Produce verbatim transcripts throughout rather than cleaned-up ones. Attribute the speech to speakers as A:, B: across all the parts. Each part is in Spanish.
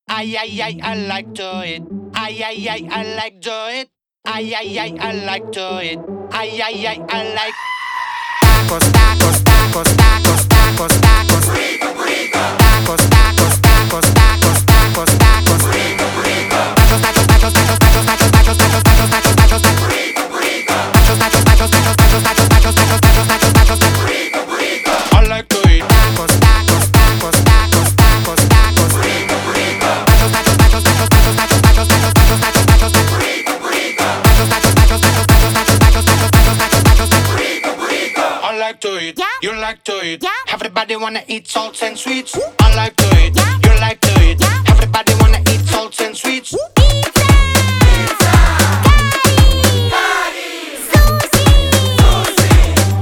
A: Ay, ay, ay, I like to eat. Ay, ay, ay, I like to eat. Ay, ay, ay, I like to eat. Ay, ay, ay, I like tacos, tacos, tacos, tacos, tacos, tacos. Rico, rico. Tacos, tacos, tacos, tacos, tacos, tacos. Rico, rico. Tacos, tacos, tacos, tacos, tacos, tacos, tacos, tacos, tacos, tacos, tacos, tacos. Rico, rico. Tacos, tacos, tacos, tacos, tacos, tacos, tacos, tacos, tacos, tacos, tacos, tacos. Rico, rico. I like to eat tacos, tacos, tacos, tacos, tacos, tacos. Rico, rico. Tacos, tacos, tacos, tacos, tacos, tacos, tacos, tacos, tacos, tacos, tacos, tacos. Rico, rico. Tacos, tacos, tacos, tacos, tacos, tacos, tacos, tacos, tacos, tacos, tacos, tacos. Rico, rico. I like to eat.
B: Yeah.
A: You like to eat.
B: Yeah.
A: Everybody wanna eat salts and sweets. I like to eat.
B: Yeah.
A: You like to eat.
B: Yeah.
A: Everybody wanna eat salts and sweets.
B: Pizza! Pizza! Curry! Sushi! Sushi!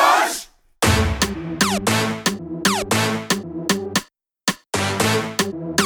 B: Bosch!